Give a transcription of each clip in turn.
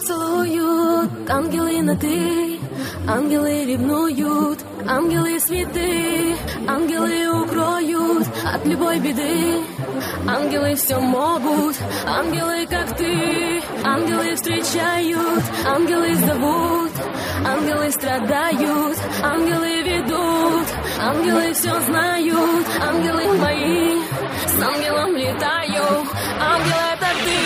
целуют, ангелы на «ты», ангелы ревнуют, ангелы святы, ангелы укроют от любой беды. Ангелы все могут, ангелы как ты, ангелы встречают, ангелы зовут, ангелы страдают, ангелы ведут, ангелы все знают, ангелы мои, с ангелом летаю, ангел это ты.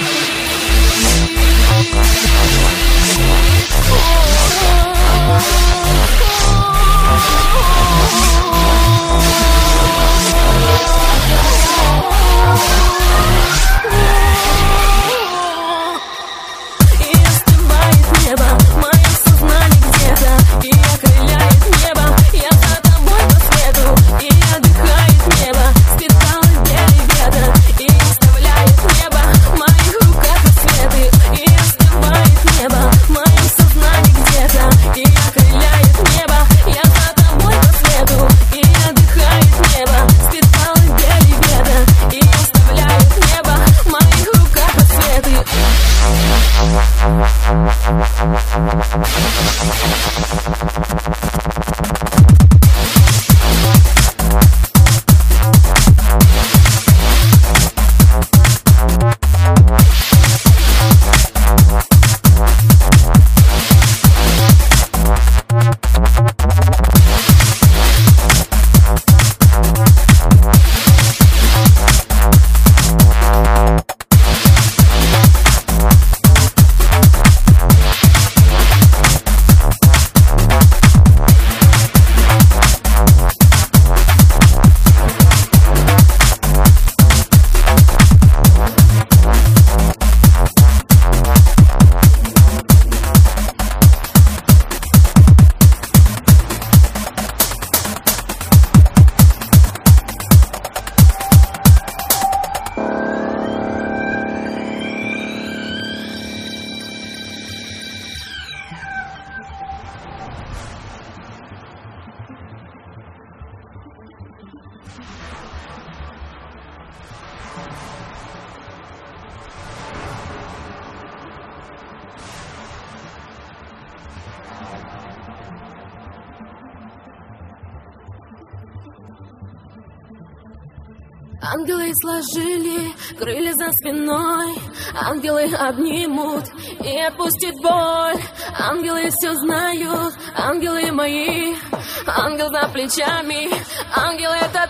Ангелы сложили крылья за спиной, ангелы обнимут и отпустит боль. Ангелы все знают, ангелы мои, ангел за плечами, ангел это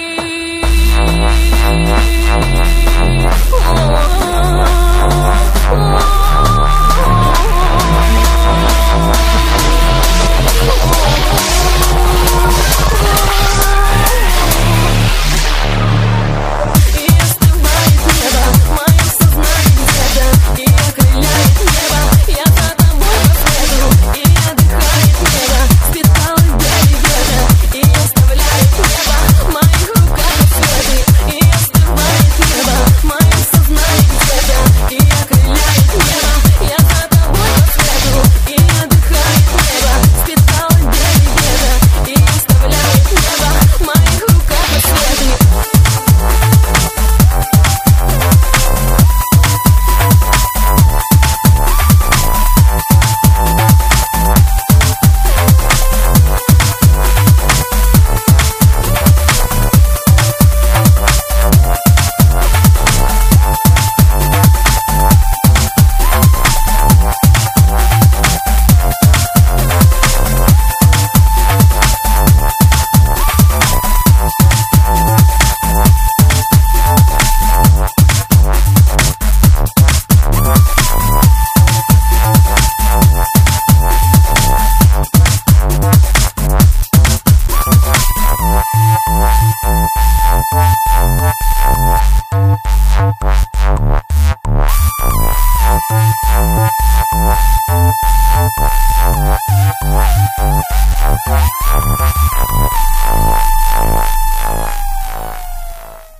ты. Oh, oh, oh.